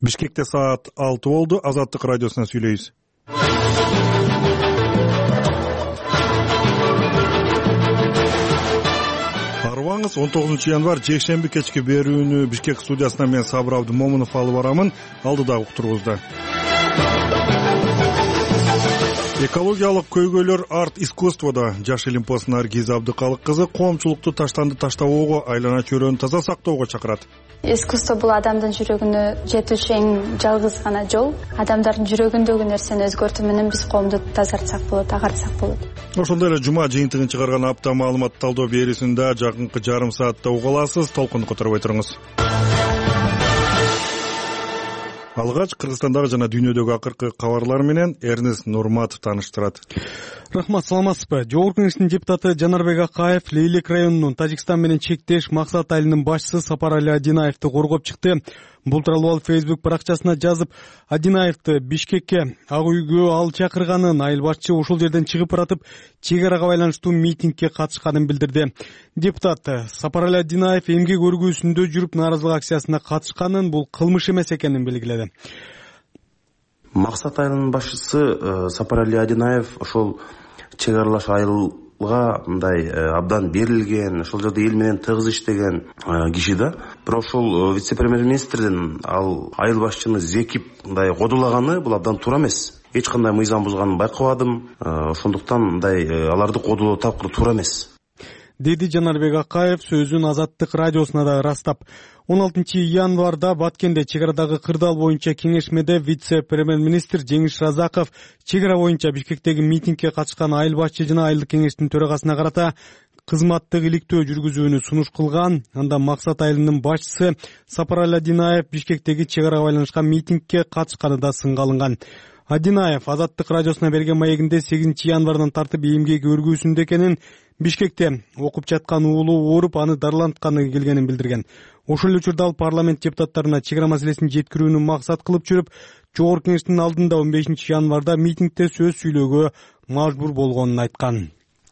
Бишкекте саат 6 болду. Азаттык радиосунан сүйлөйбүз. Арыбаңыз 19 январь жекшемби кечки берүүнү Бишкек студиясынан мен Сабыр Абдымомунов алып барамын. Алдыдагы уктурубузда. Экологиялык көйгөйлөр арт искусствода. Жаш илимпоз Наргиз Абдыкалык кызы коомчулукту таштанды таштабоого, айлана чөйрөнү таза сактоого чакырат. Искусство бул адамдын жүрөгүнө жетүүчү эң жалгыз гана жол. Адамдардын жүрөгүндөгү нерсени өзгөртүү менен биз коомду тазартсак болот, агартсак болот. Ошондой эле жума жыйынтыгын чыгарган апта маалымат талдоо берүүсүндө жакынкы жарым саатта уга аласыз. Толкунду которбой туруңуз. Алгач Кыргызстандагы жана дүйнөдөгү акыркы кабарлар менен Эрнест Нурматов тааныштырат. Рахмат, саламатсызбы? Жогорку Кеңештин депутаты Жанарбек Акаев Лейлек районунун Тажикстан менен чектеш Максат айылынын башчысы Сапарали Адинаевди коргоп чыкты. Бул тууралуу ал Facebook баракчасына жазып, Адинаевди Бишкекке ак үйгө ал чакырганын, айыл башчы ушул жерден чыгып баратып, чек-арага байланыштуу митингге катышканын билдирди. Депутат Сапарали Адинаев эмгек өргүүсүндө жүрүп нааразылык акциясына катышканын, бул кылмыш эмес экенин белгиледи. Максат айылынын башчысы Сапарали Адинаев ошол чек аралаш айылга мындай абдан берилген, ошол жерде эл менен тыгыз иштеген киши да. Бирок ошол вице-премьер-министрдин ал айыл башчыны зекип мындай кодулаганы бул абдан туура эмес. Эч кандай мыйзам бузганын байкабадым. Ошондуктан мындай аларды кодулоо тапкыр туура эмес. Деди Жанарбек Акаев сөзүн Азаттык радиосуна да ырастап. 16 январда Баткенде чек-арадагы кырдаал боюнча кеңешмеде вице-премьер-министр Жеңиш Разаков чек-ара боюнча Бишкектеги митингге катышкан айыл башчы жана айылдык кеңештин төрагасына карата кызматтык иликтөө жүргүзүүнү сунуш кылган. Анда Максат айылынын башчысы Сапарали Адинаев Бишкектеги чек-арага байланышкан митингге катышканы да сынга алынган. Адинаев Азаттык радиосуна берген маегинде 8 январдан тартып эмгек өргүүсүндө экенин, Бишкекте окуп жаткан уулу ооруп, аны дарылантканы келгенин билдирген. Ошол эле учурда ал парламент депутаттарына чек-ара маселесин жеткирүүнү максат кылып жүрүп, Жогорку Кеңештин алдында 15 январда митингде сөз сүйлөөгө мажбур болгонун айткан.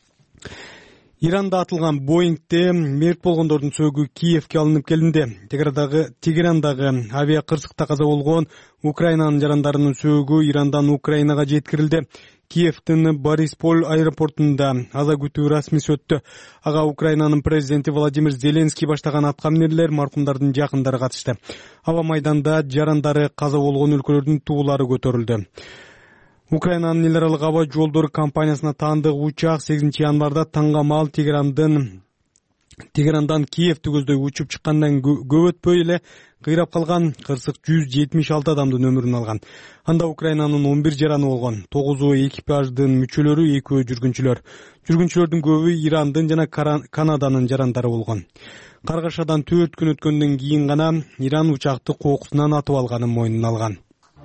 Иранда атылган Боингде мерт болгондордун сөөгү Киевке алынып келинди. Тегерандагы авиа кырсыкта каза болгон Украинанын жарандарынын сөөгү Ирандан Украинага жеткирилди. Киевдин Борисполь аэропортунда аза күтүү расмиси өттү. Ага Украинанын президенти Владимир Зеленский баштаган аткаминерлер, маркумдардын жакындары катышты. Аба майданда жарандары каза болгон өлкөлөрдүн туулары көтөрүлдү. Украинанын эл аралык аба жолдору компаниясына таандык учак 8 январда таңгамал Тегерандан Киевти көздөй учуп чыккандан көп өтпөй эле кыйрап калган. Кырсык 176 адамдын өмүрүн алган. Анда Украинанын 11 жараны болгон. 9 экипаждын мүчөлөрү, 2 жүргүнчүлөр. Жүргүнчүлөрдүн көбү Ирандын жана Канаданын жарандары болгон. Каргашадан 4 күн өткөндөн кийин гана Иран учакты кокусунан атып алганын мойнуна алган.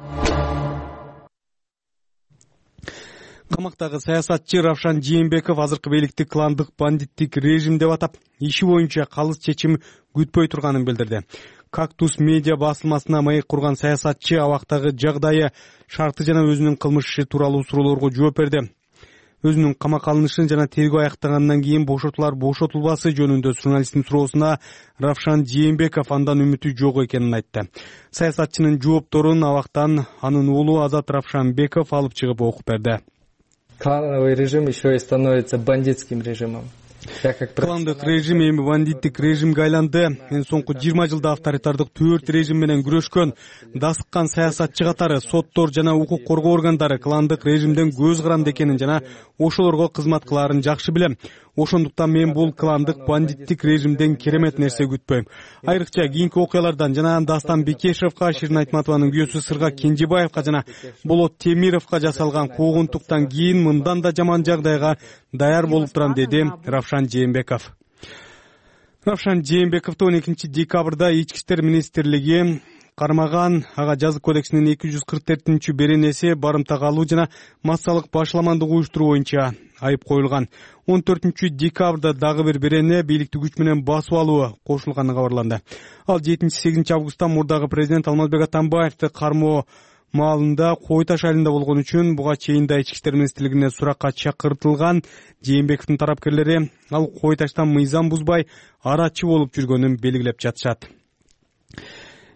Камактагы саясатчы Равшан Жээнбеков азыркы бийликти кландык бандиттик режим деп атап, иши боюнча калыс чечим күтпөй турганын билдирди. Кактус медиа басылмасына маек курган саясатчы абактагы жагдайы, шарты жана өзүнүн кылмышы тууралуу суроолорго жооп берди. Өзүнүн камакка алынышын жана тергөө аяктагандан кийин бошотулар бошотулбасы жөнүндө журналисттин суроосуна Равшан Жээнбеков андан үмүтү жок экенин айтты. Саясатчынын жоопторун абактан анын уулу Азат Равшанбеков алып чыгып окуп берди. Клановый режим еще и становится бандитским режимом. Кландык режим эми бандиттик режимге айланды. Мен соңку 20 жылда авторитардык 4 режим менен күрөшкөн, дасыккан саясатчы катары соттор жана укук коргоо органдары кландык режимден көз каранды экенин жана ошолорго кызмат кылаарын жакшы билем. Ошондуктан мен бул кландык бандиттик режимден керемет нерсе күтпөйм. Айрыкча кийинки окуялардан жана Дастан Бекешевка, Ширин Айтматованын күйөөсү Сырга Кенжебаевка жана Болот Темировка жасалган куугунтуктан кийин мындан да жаман жагдайга даяр болуп турам, деди Равшан Жээнбеков. Равшан Жээнбековду 12 декабрда Ички иштер министрлиги кармаган. Ага жазык кодексинин 244 беренеси барымтага алуу жана массалык башламандык уюштуруу боюнча айып коюлган. 14 декабрда дагы бир берене бийликти күч менен басып алуу кошулганы кабарланды. Ал 7-8 августта мурдагы президент Алмазбек Атамбаевди кармоо маалында Кой Таш айылында болгон үчүн буга чейин да Ички иштер министрлигине суракка чакыртылган. Жээнбековдун тарапкерлери ал Кой Таштан мыйзам бузбай арачы болуп жүргөнүн белгилеп жатышат.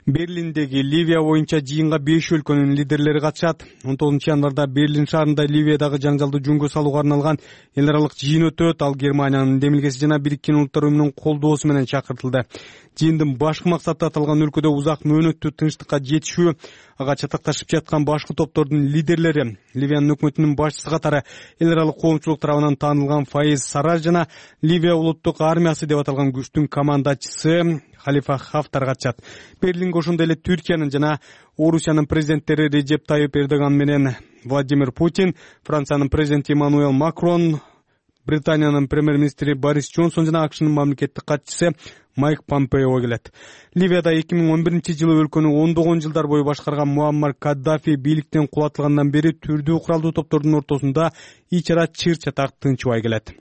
Берлиндеги Ливия боюнча жыйынга 5 өлкөнүн лидерлери катышат. 19 январда Берлин шаарында Ливиядагы жаңжалды жөнгө салууга арналган эл аралык жыйын өтөт. Ал Германиянын демилгеси жана Бириккен Улуттар уюмунун колдоосу менен чакыртылды. Жыйындын башкы максаты аталган өлкөдө узак мөөнөттүү тынчтыкка жетишүү. Ага чатакташып жаткан башкы топтордун лидерлери Ливиянын өкмөтүнүн башчысы катары эл аралык коомчулук тарабынан таанылган Фаиз Сарраж жана Ливия улуттук армиясы деп аталган күчтүн командачысы Халифа Хафтар катышат. Берлинге ошондой эле Түркиянын жана Орусиянын президенттери Реджеп Тайып Эрдоган менен Владимир Путин, Франциянын президенти Эммануэл Макрон, Британиянын премьер-министри Борис Джонсон жана АКШнын мамлекеттик катчысы Майк Помпео келет. Ливияда 2011-жылы өлкөнү ондогон жылдар бою башкарган Муаммар Каддафи бийликтен кулатылгандан бери түрдүү куралдуу топтордун ортосунда ич ара чыр чатак тынчыбай келет.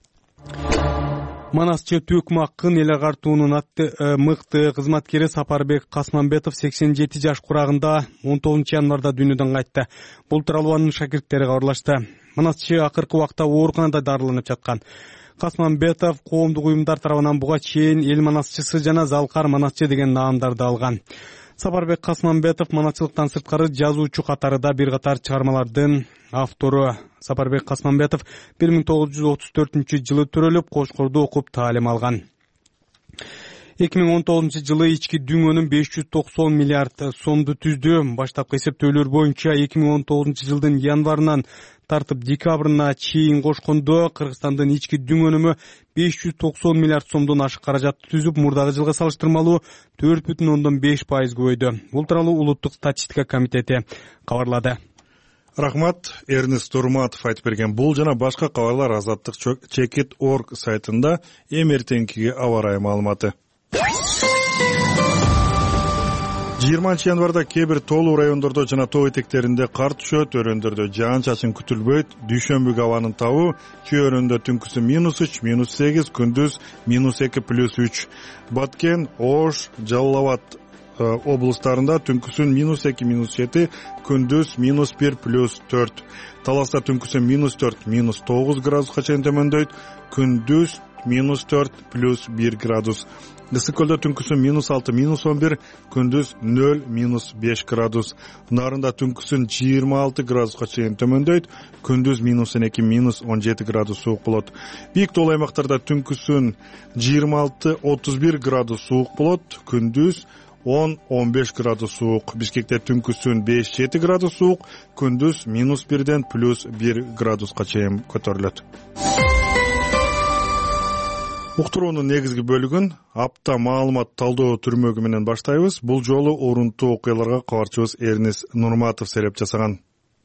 Манасчы Төкмаккын эл агартуунун мыкты кызматкери Сапарбек Касманбетов 87 жаш курагында 19 январда дүйнөдөн кайтты. Бул тууралуу анын шакирттери кабарлашты. Манасчы акыркы убакта ооруканада дарыланып жаткан. Касманбетов коомдук уюмдар тарабынан буга чейин эл манасчысы жана Залкар манасчы деген наамдарды алган. Сапарбек Касманбетов манасчылыктан сырткары жазуучу катары да бир катар чыгармалардын автору. Сапарбек Касманбетов 1934-жылы төрөлүп, Кошкордо окуп таалим алган. 2019-жылы ички дүңөнүн 590 миллиард сомду түздү. Баштапкы эсептөөлөр боюнча 2019-жылдын январынан тартып декабрына чейин кошкондо Кыргызстандын ички дүңөнүмү 590 миллиард сомдон ашык каражатты түзүп, мурдагы жылга салыштырмалуу 4,5% көбөйдү. Бул тууралуу Улуттук статистика комитети кабарлады. Рахмат, Эрнест Турматов айтып берген. Бул жана башка кабарлар Azadlyk.org сайтында эмертеңкиги аба ырайы маалыматы. 20 январда кээ бир тоолуу райондордо жана тоо этектеринде кар түшөт, өрөөндөрдө жаан-чачын күтүлбөйт. Дүйшөмбүгү абанын табы кээ өрөөндө түнкүсү -3, -8, күндүз -2, +3. Баткен, Ош, Жалал-Абад облустарында түнкүсүн -2, -7, күндүз -1, +4. Таласта түнкүсүн -4, -9 градуска чейин төмөндөйт, күндүз -4, +1 градус. Ысык-Көлдө түнкүсүн -6, -11, күндүз 0, -5 градус. Нарында түнкүсүн 26 градуска чейин төмөндөйт, күндүз -12, -17 градус суук болот. Бийик тоолуу аймактарда түнкүсүн 26-31 градус суук болот, күндүз 10-15 градус суук. Бишкекте түнкүсүн 5-7 градус суук, күндүз -1ден +1 градуска чейин көтөрүлөт. Уктуруунун негизги бөлүгүн апта маалымат талдоо түрмөгү менен баштайбыз. Бул жолу орунтуу окуяларга кабарчыбыз Эрнест Нурматов сереп жасаган.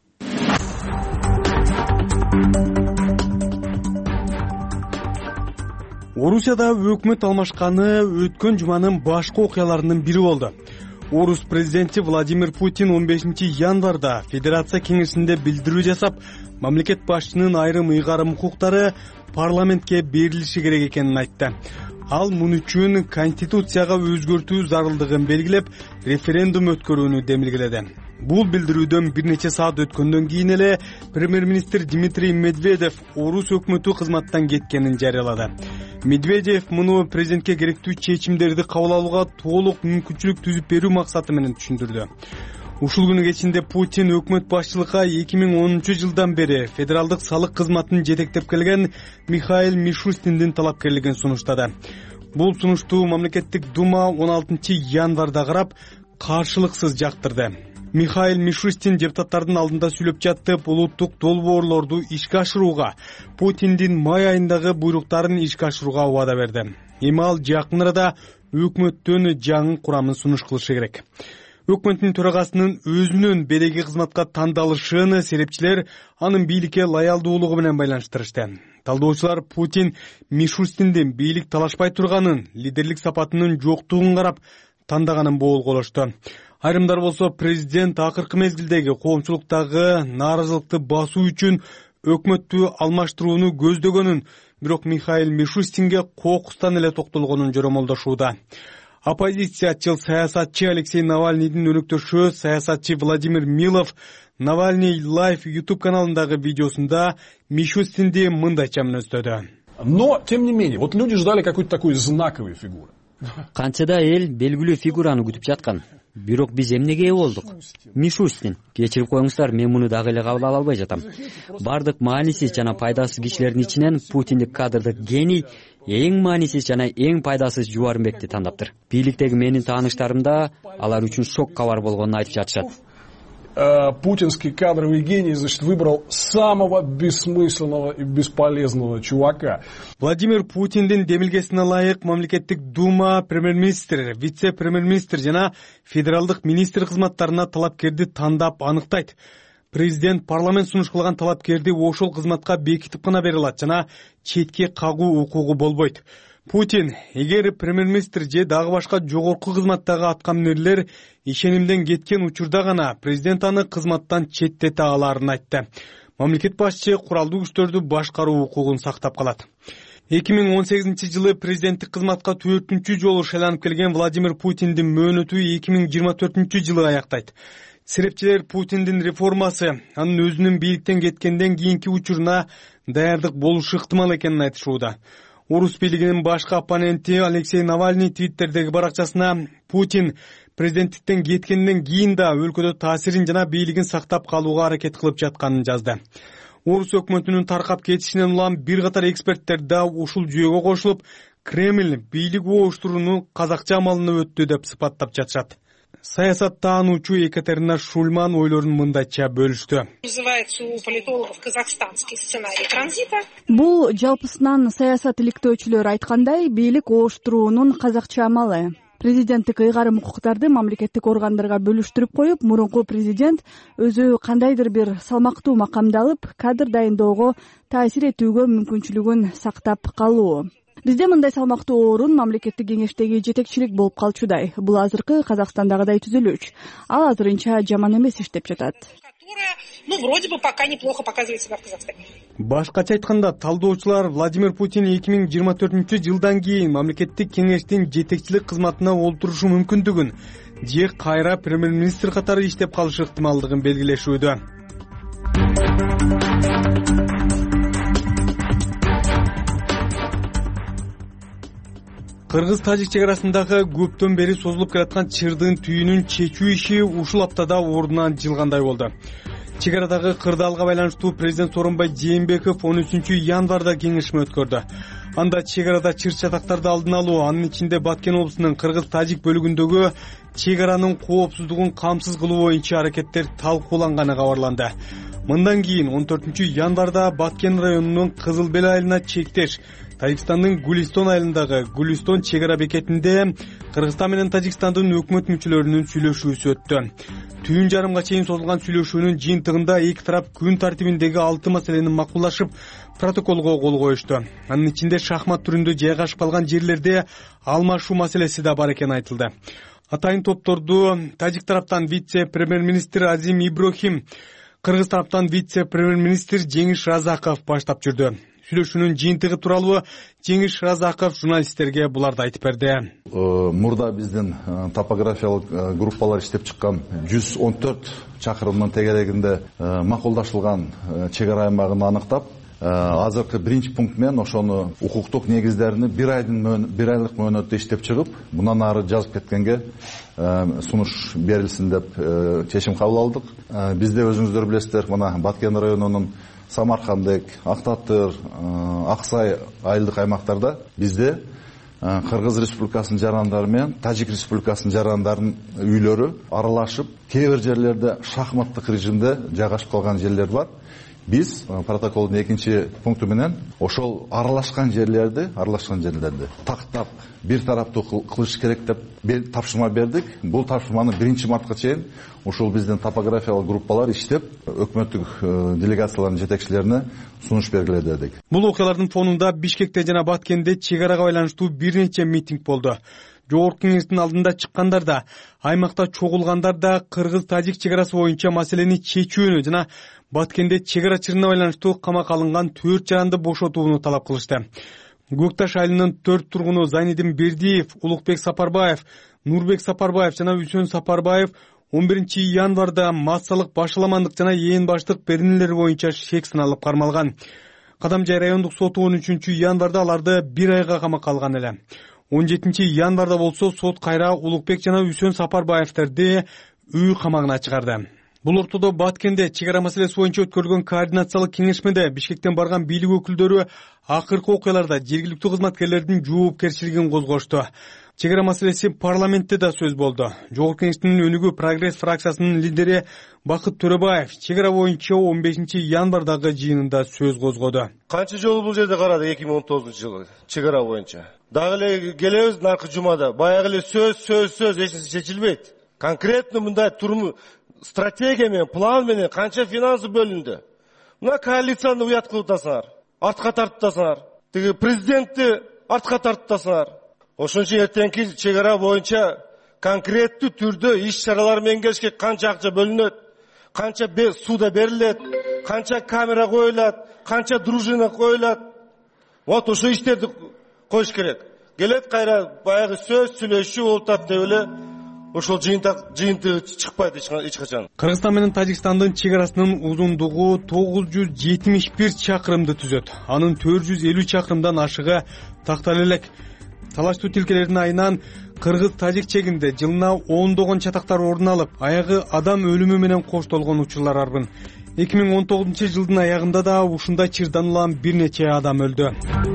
Орусияда өкмөт алмашканы өткөн жуманын башкы окуяларынын бири болду. Орус президенти Владимир Путин 15 январда Федерация кеңешинде билдирүү жасап, мамлекет башчынын айрым ыйгарым укуктары парламентке берилиши керек экенин айтты. Ал мун үчүн конституцияга өзгөртүү зарылдыгын белгилеп, референдум өткөрүүнү демилгеледи. Бул билдирүүдөн бир нече саат өткөндөн кийин эле премьер-министр Дмитрий Медведев Орус өкмөтү кызматтан кеткенин жарыялады. Медведев муну президентке керектүү чечимдерди кабыл алууга толук мүмкүнчүлүк түзүп берүү максаты менен түшүндүрдү. Ушул күнү кечинде Путин өкмөт башчылыкка 2010-жылдан бери федералдык салык кызматын жетектеп келген Михаил Мишустиндин талапкерлигин сунуштады. Бул сунушту мамлекеттик дума 16 январда карап, каршылыксыз жактырды. Михаил Мишустин депутаттардын алдында сүйлөп жатып, улуттук долбоорлорду ишке ашырууга, Путиндин май айындагы буйруктарын ишке ашырууга убада берди. Эми ал жакын арада өкмөттөн жаңы курамын сунуш кылышы керек. Өкмөттүн төрагасынын өзүнүн береги кызматка тандалышын серепчилер анын бийликке лаялдуулугу менен байланыштырышты. Талдоочулар Путин Мишустиндин бийлик талашпай турганын, лидерлик сапатынын жоктугун карап тандаганын боолголошту. Айрымдар болсо президент акыркы мезгилдеги коомчулуктагы нааразылыкты басуу үчүн өкмөттү алмаштырууну көздөгөнүн, бирок Михаил Мишустинге кокустан эле токтолгонун жоромолдошууда. Оппозициячыл саясатчы Алексей Навальныйдын өнөктөшү саясатчы Владимир Милов Навальный Live YouTube каналындагы видеосунда Мишустинди мындайча мүнөздөдү. Но, тем не менее, вот люди ждали какой-то такой знаковой фигуры. Канча да эл белгилүү фигураны күтүп жаткан. Бирок биз эмнеге ээ болдук? Мишустин, кечирип коюңуздар, мен муну дагы эле кабыл ала албай жатам. Бардык маанисиз жана пайдасыз кишилердин ичинен Путиндик кадрдык гений эң маанисиз жана эң пайдасыз Жубарымбекти тандаптыр. Бийликтеги менин тааныштарым да алар үчүн шок кабар болгонун айтып жатышат. Путинский кадровый гений, значит, выбрал самого бессмысленного и бесполезного чувака. Владимир Путиндин демилгесине ылайык мамлекеттик дума премьер-министр, вице-премьер-министр жана федералдык министр кызматтарына талапкерди тандап аныктайт. Президент парламент сунуш кылган талапкерди ошол кызматка бекитип гана бере алат жана четке кагуу укугу болбойт. Путин, эгер премьер-министр же дагы башка жогорку кызматтагы аткаминерлер ишенимден кеткен учурда гана президент аны кызматтан четтете аларын айтты. Мамлекет башчы куралдуу күчтөрдү башкаруу укугун сактап калат. 2018-жылы президенттик кызматка 4-чү жолу шайланып келген Владимир Путиндин мөөнөтү 2024-жылы аяктайт. Серепчилер Путиндин реформасы анын өзүнүн бийликтен кеткенден кийинки учуруна даярдык болушу ыктымал экенин айтышууда. Орус бийлигинин башкы оппоненти Алексей Навальный твиттердеги баракчасына Путин президенттиктен кеткенден кийин да өлкөдө таасирин жана бийлигин сактап калууга аракет кылып жатканын жазды. Орус өкмөтүнүн таркап кетишинен улам бир катар эксперттер да ушул жүйөгө кошулуп, Кремль бийлик ооштурууну казакча амалына өттү деп сыпаттап жатышат. Саясаттаануучу Екатерина Шульман ойлорун мындайча бөлүштү. Называется у политологов казахстанский сценарий транзита. Бул жалпысынан саясат иликтөөчүлөр айткандай бийлик ооштуруунун казакча амалы. Президенттик ыйгарым укуктарды мамлекеттик органдарга бөлүштүрүп коюп, мурунку президент өзү кандайдыр бир салмактуу макамды алып, кадр дайындоого таасир этүүгө мүмкүнчүлүгүн сактап калуу. Бизде мындай салмактуу орун мамлекеттик кеңештеги жетекчилик болуп калчудай. Бул азыркы Казакстандагыдай түзүлүш. Ал азырынча жаман эмес иштеп жатат. Вроде бы пока неплохо показывает себя в Казахстане. Башкача айтканда, талдоочулар Владимир Путин 2024-жылдан кийин мамлекеттик кеңештин жетекчилик кызматына олтурушу мүмкүндүгүн же кайра премьер-министр катары иштеп калышы ыктымалдыгын белгилешүүдө. Кыргыз-Тажик чек арасындагы көптөн бери созулуп келаткан чырдын түйүнүн чечүү иши ушул аптада ордунан жылгандай болду. Чек арадагы кырдаалга байланыштуу президент Сооронбай Жээнбеков 13-январда кеңешме өткөрдү. Анда чек арада чыр-чатактарды алдын алуу, анын ичинде Баткен облусунун Кыргыз-Тажик бөлүгүндөгү чек аранын коопсуздугун камсыз кылуу боюнча аракеттер талкууланганы кабарланды. Мындан кийин 14-январда Баткен районунун Кызыл Бел айылына чектеш, Тажикстандын Гулистон айылындагы Гулистон чек ара бекетинде Кыргызстан менен Тажикстандын өкмөт мүчөлөрүнүн сүйлөшүүсү өттү. Түйүн жарымга чейин созулган сүйлөшүүнүн жыйынтыгында эки тарап күн тартибиндеги 6 маселени макулдашып, протоколго кол коюшту. Анын ичинде шахмат түрүндө жайгашып калган жерлерде алмашуу маселеси да бар экени айтылды. Атайын топторду Тажик тараптан вице-премьер-министр Азим Иброхим, Кыргыз тараптан вице-премьер-министр Жеңиш Разаков баштап жүрдү. Сүйлөшүүнүн жыйынтыгы тууралуу Жеңиш Разаков журналисттерге буларды айтып берди. Мурда биздин топографиялык группалар иштеп чыккан 114 чакырымдын тегерегинде макулдашылган чек ара аймагын аныктап, азыркы биринчи пункт менен ошону укуктук негиздерини бир айлык мөөнөттө иштеп чыгып, мындан ары жазып кеткенге сунуш берилсин деп чечим кабыл алдык. Бизде өзүңүздөр билесиздер, мына Баткен районунун Самаркандык, Актатыр, Аксай айылдык аймактарда бизде Кыргыз Республикасынын жарандары менен Тажик Республикасынын жарандарынын үйлөрү аралашып, кээ бир жерлерде шахматтык режимде жайгашып калган жерлер бар. Биз протоколдун экинчи пункту менен ошол аралашкан жерлерди тактап бир тараптуу кылыш керек деп тапшырма бердик. Бул тапшырманы 1-мартка чейин ушул биздин топографиялык группалар иштеп, өкмөттүк делегациялардын жетекчилерине сунуш бергиле дедик. Бул окуялардын фонунда Бишкекте жана Баткенде чек арага байланыштуу бир нече митинг болду. Жогорку кеңештин алдында чыккандар да, аймакта чогулгандар да Кыргыз-Тажик чек арасы боюнча маселени чечүүнү жана Баткенде чек ара чырына байланыштуу камакка алынган 4 жаранды бошотууну талап кылышты. Көкташ айылынын 4 тургуну Зайнидин Бердиев, Улукбек Сапарбаев, Нурбек Сапарбаев жана Үсөн Сапарбаев 11-январда массалык башаламандык жана ээн баштык беренелери боюнча шек сыналып кармалган. Кадамжай райондук соту 13-январда аларды 1 айга камакка алган эле. 17 болсо сот кайра Улукбек жана Үсөн Сапарбаевтерди үй камагына чыгарды. Бул ортодо Баткенде чек ара маселеси боюнча өткөрүлгөн координациялык кеңешмеде Бишкектен барган бийлик өкүлдөрү акыркы окуяларда жергиликтүү кызматкерлердин жоопкерчилигин козгошту. Чек ара маселеси парламентте да сөз болду. Жогорку кеңештин өнүгүү Прогресс фракциясынын лидери Бакыт Төрөбаев чек ара боюнча 15 январдагы жыйынында сөз козгоду. Канча жолу бул жерде карады 2019-жылы чек ара боюнча. Дагы эле келебиз наркы жумада. Баягы эле сөз эч нерсе чечилбейт. Конкретно мындай стратегия менен, план менен канча финансы бөлүндү. Мына коалицияны уят кылып атасыңар, артка тартып атасыңар. Тиги президентти артка тартып атасыңар. Ошончо эртеңки чек ара боюнча конкреттүү түрдө иш-чаралар менен келишке канча акча бөлүнөт, канча сууда берилет, канча камера коюлат, канча дружина коюлат. Вот ошо иштерди коюш керек. Келет кайра баягы сөз сүйлөшүү болуп атат деп эле ошол жыйынтыгы чыкпайт эч качан. Кыргызстан менен Тажикстандын чек арасынын узундугу 971 чакырымды түзөт. Анын 450 чакырымдан ашыгы такталып элек. Талаштуу тилкелердин айынан кыргыз-тажик чегинде жылына ондогон чатактар орун алып, аягы адам өлүмү менен коштолгон учурлар арбын. 2019-жылдын аягында да ушундай чырдан улам бир нече адам өлдү.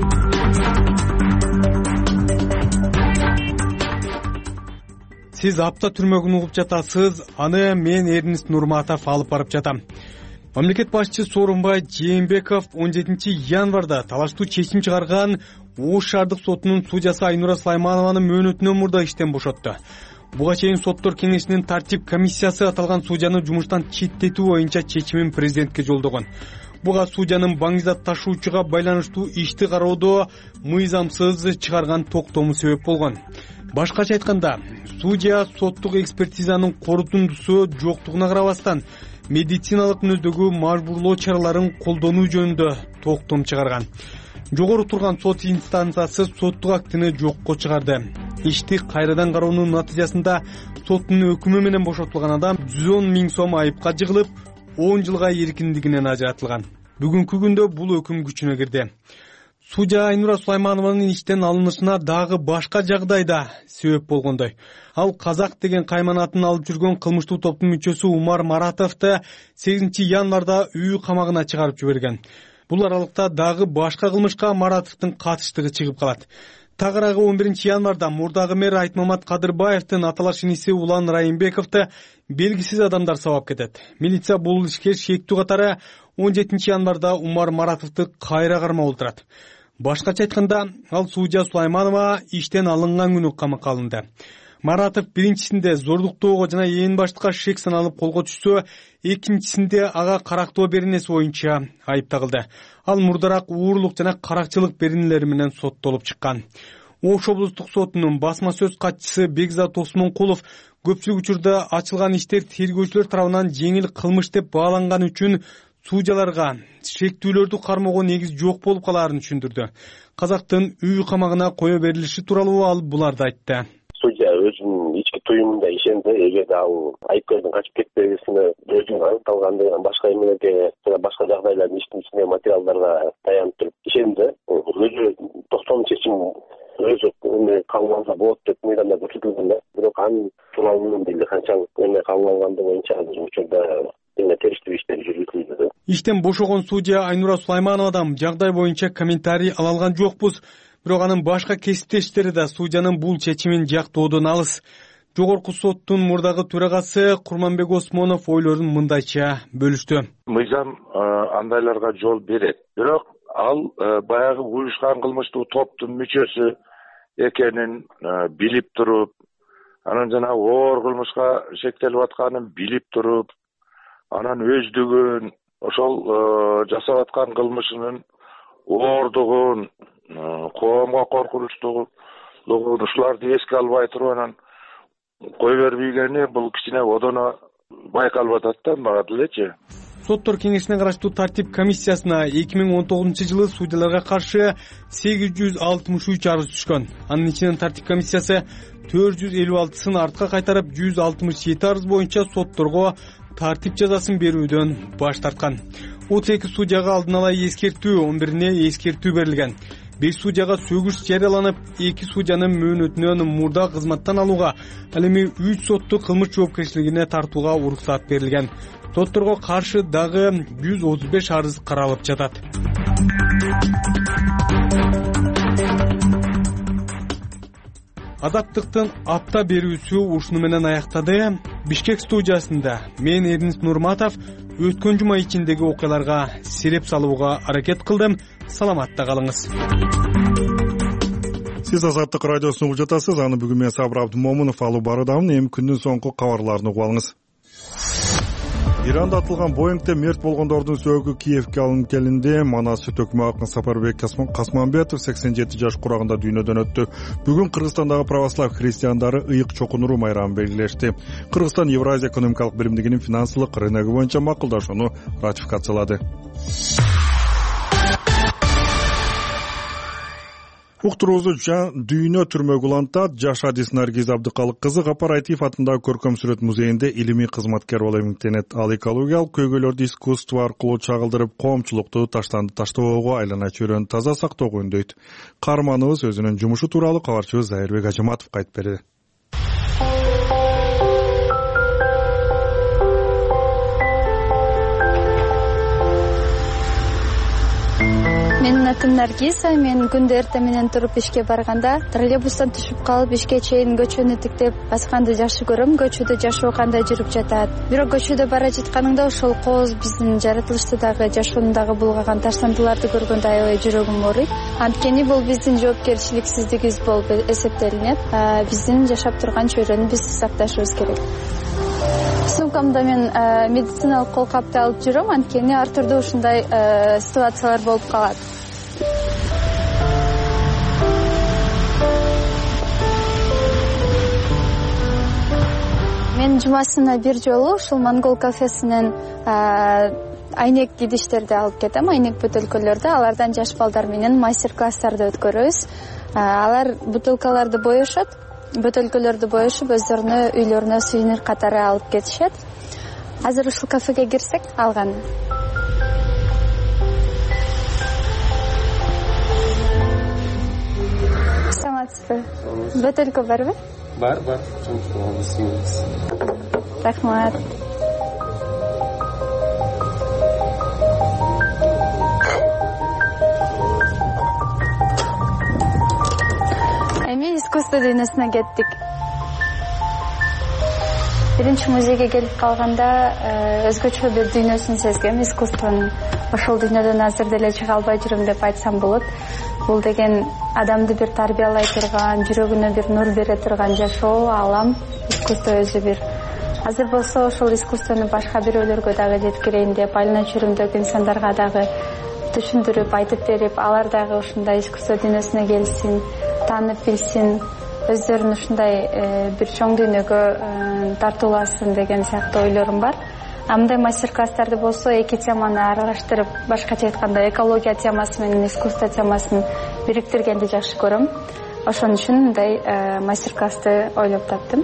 Сиз апта түрмөгүн угуп жатасыз, аны мен Эрнист Нурматов алып барып жатам. Мамлекет башчысы Сооронбай Жээнбеков 17 январда талаштуу чечим чыгарган Ош шаардык сотунун судьясы Айнура Сулайманованы мөөнөтүнөн мурда иштен бошотту. Буга чейин соттор кеңешинин тартип комиссиясы аталган судьяны жумуштан четтетүү боюнча чечимин президентке жолдогон. Буга судьянын баңгизат ташуучуга байланыштуу ишти кароодо мыйзамсыз чыгарган токтому себеп болгон. Башкача айтканда, судья соттук экспертизанын корутундусу жоктугуна карабастан медициналык мүнөздөгү мажбурлоо чараларын колдонуу жөнүндө токтом чыгарган. Жогору турган сот инстанциясы соттук актini жокко чыгарды. Ишти кайрадан кароонун натыйжасында соттун өкүмү менен бошотулган адам 110 000 сом айыпка жыгылып, 10 жылга эркиндигинен ажыратылган. Бүгүнкү күндө бул өкүм күчүнө кирди. Судья Айнура Сулайманованын иштен алынышына дагы башка жагдайда себеп болгондой. Ал Казак деген кайманатын алып жүргөн кылмыштуу топтун мүчөсү Умар Маратовду 8 январда үй камагына чыгарып жиберген. Бул аралыкта дагы башка кылмышка Маратовдун катыштыгы чыгып калат. Тагыраагы 11 январда мурдагы мэр Айтмамат Кадырбаевдин аталаш иниси Улан Райымбековду белгисиз адамдар сабап кетет. Милиция бул ишке шектүү катары 17 январда Умар Маратовду кайра кармап отурат. Башкача айтканда, ал судья Сулайманова иштен алынган күнү камакка алынды. Маратов биринчисинде зордуктоого жана ээн баштыкка шек саналып колго түшсө, экинчисинде ага карактоо беренеси боюнча айып тагылды. Ал мурдараак уурлук жана каракчылык беренелери менен соттолуп чыккан. Ош облустук сотунун басма сөз катчысы Бекзат Осмонкулов көпчүлүк учурда ачылган иштер тергөөчүлөр тарабынан жеңил кылмыш деп бааланган үчүн судьяларга шектүүлөрдү кармоого негиз жок болуп калаарын түшүндүрдү. Казактын үй камагына кое берилиши тууралуу ал буларды айтты. Судья өзүнүн ички туюмунда ишенди. Эгерде ал айыпкердин качып кетпегесине өзүнүн аныкталгандыгына башка эмелерге жана башка жагдайлардын иштин ичиндеги материалдарга таянып туруп ишенди. Өзү токтом чечим өзү кабыл алса болот деп мыйзамда көрсөтүлгөн да. Бирок анын тууралуу билди канчалык эме кабыл алгандыгы боюнча азыр учурда териштүү иштер жүргүзүлүүдө. Иштен бошогон судья Айнура Сулаймановадан жагдай боюнча комментарий ала алган жокпуз. Бирок анын башка кесиптештери да судьянын бул чечимин жактоодон алыс. Жогорку соттун мурдагы төрагасы Курманбек Осмонов ойлорун мындайча бөлүштү. Мыйзам андайларга жол берет. Бирок ал баягы уюшкан кылмыштуу топтун мүчөсү экенин билип туруп, анан жана оор кылмышка шектелип атканын билип туруп, анан өздүгүн ошол жасап аткан кылмышынын оордугун, коомго коркунучтугун ушуларды эске албай туруп анан кой бербегени бул кичине одоно байкалып атат да мага делечи. Соттор кеңешине караштуу тартип комиссиясына 2019-жылы судьяларга каршы 863 арыз түшкөн. Анын ичинен тартип комиссиясы 456сын артка кайтарып, 167 арыз боюнча сотторго тартип жазасын берүүдөн баш тарткан. 32 судьяга алдын ала эскертүү, 11-ине эскертүү берилген. 5 судьяга сөгүш жарыяланып, 2 судьянын мөөнөтүнөн мурда кызматтан алууга, ал эми 3 сотту кылмыш жоопкерчилигине тартууга уруксат берилген. Сотторго каршы дагы 135 арыз каралып жатат. Азаттыктын апта берүүсү ушуну менен аяктады. Бишкек студиясында мен Эрнис Нурматов өткөн жума ичиндеги окуяларга сереп салууга аракет кылдым. Саламатта калыңыз. Сиз Азаттык радиосун угуп жатасыз. Аны бүгүн мен Сабыр Абдымомунов алып баруудамын. Эми күндүн соңку кабарларын угуп алыңыз. Иранда атылган Боингде мерт болгондордун сөөгү Киевке алынып келинди. Манас сүт өкмө акын Сапарбек Касманбетов 87 жаш курагында дүйнөдөн өттү. Бүгүн Кыргызстандагы православ христиандары ыйык чокунуру майрамын белгилешти. Кыргызстан Евразия экономикалык биримдигинин финансылык рыногу боюнча макулдашууну ратификациялады. Уктуруусу дүйнө түрмөгү улантат. Жаш адис Наргиз Абдыкалык кызы Гапар Айтиев атындагы көркөм сүрөт музейинде илимий кызматкер болуп эмгектенет. Ал экологиялык көйгөйлөрдү искусство аркылуу чагылдырып, коомчулукту таштанды таштоого айлана чөйрөнү таза сактоого үндөйт. Каарманыбыз өзүнүн жумушу тууралуу кабарчыбыз Зайырбек Ажаматовго айтып берди. Менин атым Наргиза. Мен күндө эртең менен туруп ишке барганда троллейбустан түшүп калып, ишке чейин көчөнү тиктеп басканды жакшы көрөм. Көчөдө жашоо кандай жүрүп жатат. Бирок көчөдө бара жатканыңда ошол кооз биздин жаратылышты дагы, жашоону дагы булгаган таштандыларды көргөндө аябай жүрөгүм ооруйт. Анткени бул биздин жоопкерчиликсиздигибиз болуп эсептелинет. Биздин жашап турган чөйрөнү биз сакташыбыз керек. Сумкамда мен медициналык кол капты алып жүрөм, анткени ар түрдүү ушундай ситуациялар болуп калат. Мен жумасына бир жолу ушул Монгол кафесинен айнек идиштерди алып кетем, айнек бөтөлкөлөрдү. Алардан жаш балдар менен мастер-класстарды өткөрөбүз. Алар бутылкаларды боешот. Бөтөлкөлөрдү боешуп, өздөрүнө үйлөрүнө сувенир катары алып кетишет. Азыр ушул кафеге кирсек, алган. Саламатсызбы? Бөтөлкө барбы? Бар. Рахмат. Эми искусство дүйнөсүнө кеттик. Биринчи музейге келип калганда өзгөчө бир дүйнөсүн сезгем, искусствонун. Ошол дүйнөдөн азыр деле чыга албай жүрөм деп айтсам болот. Бул деген адамды бир тарбиялай турган, жүрөгүнө бир нур бере турган жашоо, алам, искусство өзү бир. Азыр болсо ошол искусствону башка бирөөлөргө дагы жеткирейин деп, айлана чөйрөмдөгү инсандарга дагы түшүндүрүп, айтып берип, алар дагы ушундай искусство дүйнөсүнө келсин, таанып билсин, өздөрүн ушундай бир чоң дүйнөгө тартууласын деген сыяктуу ойлорум бар. Мындай мастер-класстарды болсо эки теманы аралаштырып, башкача айтканда экология темасы менен искусство темасын бириктиргенди жакшы көрөм. Ошон үчүн мындай мастер-классты ойлоп таптым.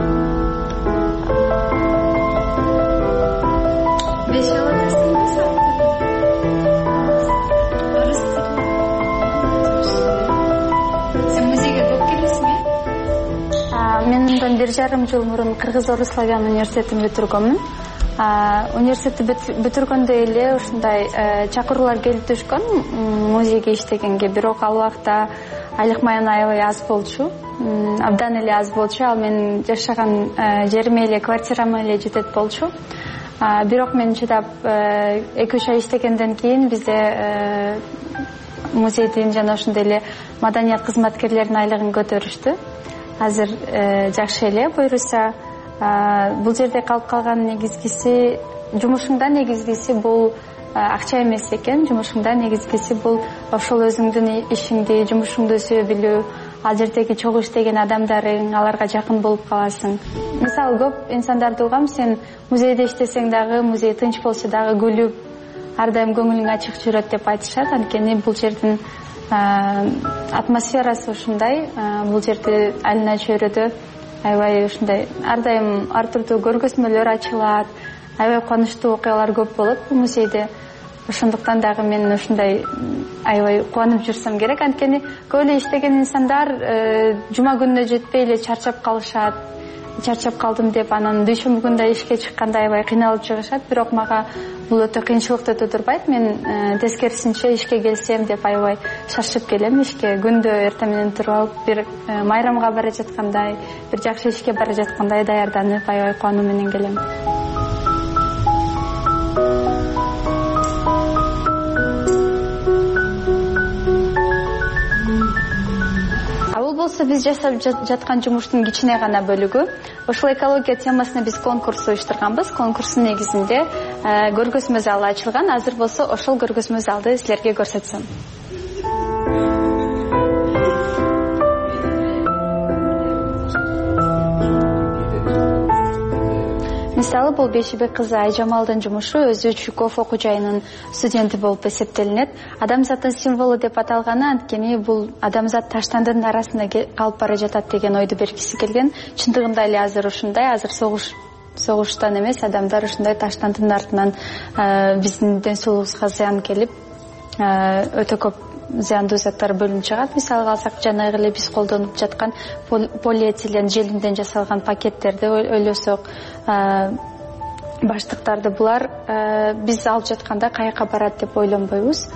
Мен мындан 1,5 жыл мурун Кыргыз-Орус славян университетин бүтүргөнмүн. Университетти бүтүргөндө эле ушундай чакыруулар келип түшкөн музейге иштегенге, бирок ал убакта айлык маям аябай аз болчу. Абдан эле аз болчу. Ал менин жашаган жериме эле, квартирама эле жетет болчу. Бирок мен чыдап 2-3 ай иштегенден кийин бизде музейдин жана ошондой эле маданият кызматкерлеринин айлыгын көтөрүштү. Азыр жакшы эле буйруса. Бул жерде калып калган негизгиси, жумушуңда негизгиси бул акча эмес экен. Жумушуңда негизгиси бул ошол өзүңдүн ишиңди, жумушуңду сүйө билүү, ал жердеги чогуу иштеген адамдарың, аларга жакын болуп каласың. Мисалы көп инсандарды угам, сен музейде иштесең дагы, музей тынч болсо дагы күлүп, ар дайым көңүлүң ачык жүрөт деп айтышат. Анткени бул жердин атмосферасы ушундай. Бул жерде айлана чөйрөдө аябай ушундай ар дайым ар түрдүү көргөзмөлөр ачылат, аябай кубанычтуу окуялар көп болот бул музейде. ошондуктан дагы мен ушундай аябай кубанып жүрсөм керек. Анткени көп эле иштеген инсандар жума күнүнө жетпей эле чарчап калышат. Чарчап калдым деп анан дүйшөмбү күндө ишке чыкканда аябай кыйналып чыгышат. Бирок мага бул өтө кыйынчылыктуу тудурбайт. Мен тескерисинче ишке келсем деп аябай шашып келем ишке. Күндө эртең менен туруп алып бир майрамга бара жаткандай, бир жакшы ишке бара жаткандай даярданып аябай кубануу менен келем. Биз жасап жаткан жумуштун кичине гана бөлүгү. Ошол экология темасына биз конкурс уюштурганбыз. Конкурстун негизинде көргөзмө залы ачылган. Азыр болсо ошол көргөзмө залды силерге көрсөтсөм. Мисалы, бул Бейшибек кызы Айжамалдын жумушу өзү Чуков окуу жайынын студенти болуп эсептелинет. Адамзаттын символу деп аталганы анткени бул адамзат таштандын арасында калып бара жатат деген ойду бергиси келген. Чындыгында эле азыр ушундай, азыр согуштан эмес, адамдар ушундай таштандын артынан биздин ден соолугубузга зыян келип, өтө көп зыяндуу заттар бөлүнүп чыгат. Мисалга алсак, жанагы эле биз колдонуп жаткан полиэтилен желимден жасалган пакеттерди ойлосок, баштыктарды, булар биз алып жатканда каяка барат деп ойлонбойбуз.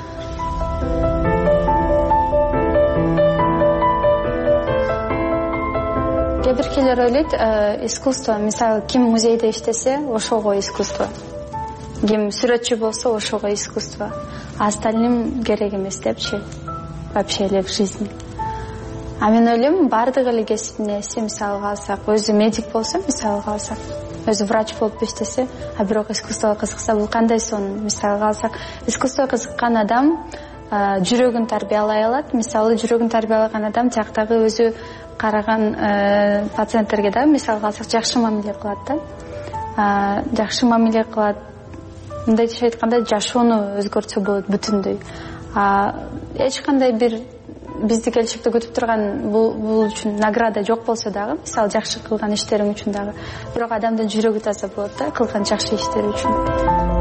Кээ биркилер ойлойт, искусство, мисалы, ким музейде иштесе, ошого искусство. Ким сүрөтчү болсо, ошого искусство. А остальным керек эмес депчи. Вообще эле в жизни. А мен ойлойм, бардык эле кесиптин ээси, мисалга алсак, өзү медик болсо, мисалга алсак, өзү врач болуп иштесе, а бирок искусствого кызыкса, бул кандай сонун? Мисалга алсак, искусствого кызыккан адам жүрөгүн тарбиялай алат. Мисалы, жүрөгүн тарбиялаган адам жактагы өзү караган пациенттерге да, мисалга алсак, жакшы мамиле кылат да. Жакшы мамиле кылат. Мындайча айтканда, жашоону өзгөртсө болот бүтүндөй. Эч кандай бир бизди келечекте күтүп турган бул үчүн награда жок болсо дагы, мисалы, жакшы кылган иштериң үчүн дагы, бирок адамдын жүрөгү таза болот да, кылган жакшы иштери үчүн.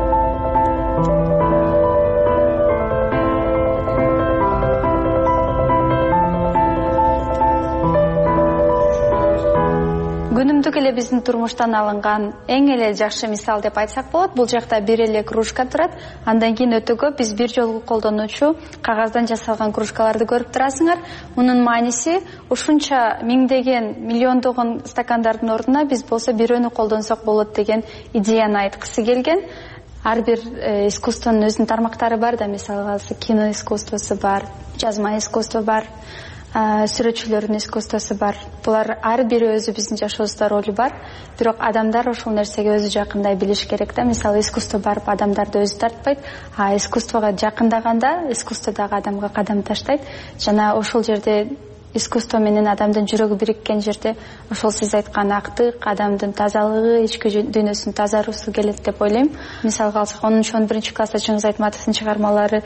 Күнүмдүк эле биздин турмуштан алынган эң эле жакшы мисал деп айтсак болот. Бул жакта бир эле кружка турат. Андан кийин өтө көп биз бир жолку колдонуучу кагаздан жасалган кружкаларды көрүп турасыңар. Мунун мааниси ушунча миңдеген, миллиондогон стакандардын ордуна биз болсо бирөөнү колдонсок болот деген идеяны айткысы келген. Ар бир искусствонун өзүнүн тармактары бар да, мисалга алсак, кино искусствосу бар, жазма искусство бар, сүрөтчүлөрдүн искусствосу бар. Булар ар бири өзү биздин жашообузда ролу бар. Бирок адамдар ошол нерсеге өзү жакындай билиш керек да. Мисалы, искусство барып адамдарды өзү тартпайт, а искусствого жакындаганда искусство дагы адамга кадам таштайт. Жана ошол жерде искусство менен адамдын жүрөгү бириккен жерде ошол сиз айткан актык, адамдын тазалыгы, ички дүйнөсүнүн тазаруусу келет деп ойлойм. Мисалга алсак, 10-11 класста Чыңгыз Айтматовдун чыгармалары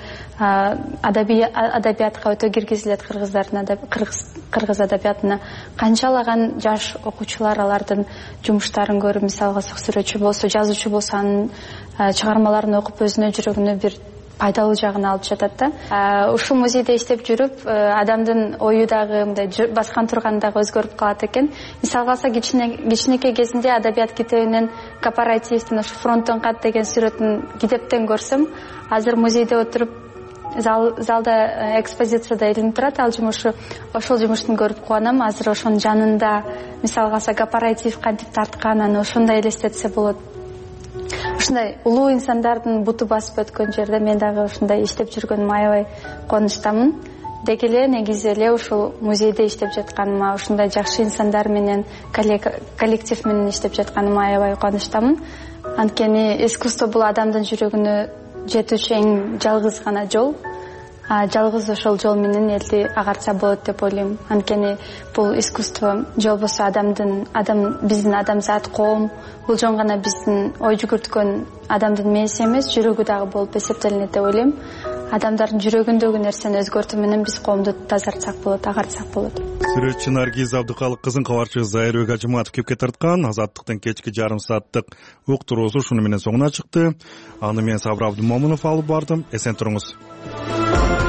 адабиятка өтө киргизилет, кыргыз адабиятына. Канчалаган жаш окуучулар алардын жумуштарын көрүп, мисалга алсак, сүрөтчү болсо, жазуучу болсо, анын чыгармаларын окуп өзүнө жүрөгүнө бир пайдалуу жагын алып жатат да. Ушул музейде иштеп жүрүп, адамдын ою дагы мындай баскан турганы дагы өзгөрүп калат экен. Мисалга алсак, кичинекей кезинде адабият китебинен кооперативдин ушу фронттон кат деген сүрөтүн китептен көрсөм, азыр музейде отуруп залда экспозицияда илинип турат ал жумушу. Ошол жумуштун көрүп кубанам. Азыр ошонун жанында, мисалга алсак, кооператив кантип тарткан, аны ошондой элестетсе болот. Ушундай улуу инсандардын буту басып өткөн жерде мен дагы ушундай иштеп жүргөнүмө аябай кубанычтамын. Деги эле негизи эле ушул музейде иштеп жатканыма, ушундай жакшы инсандар менен, коллектив менен иштеп жатканыма аябай кубанычтамын. Анткени искусство бул адамдын жүрөгүнө жетүүчү эң жалгыз гана жол. Жалгыз ошол жол менен элди агарса болот деп ойлойм. Анткени бул искусство жолбосо биздин адамзат, коом, бул жон гана биздин ой жүгүрткөн адамдын мээси эмес, жүрөгү дагы болуп эсептелинет деп ойлойм. адамдардын жүрөгүндөгү нерсени өзгөртүү менен биз коомду тазартсак болот, агартсак болот. Сүрөтчү Наргиз Абдыкалык кызын кабарчы Зайырбек Ажыматов кепке тарткан Азаттыктын кечки жарым сааттык уктуруусу шуну менен соңуна чыкты. Аны мен Сабыр Абдымомунов алып бардым. Эсен туруңуз.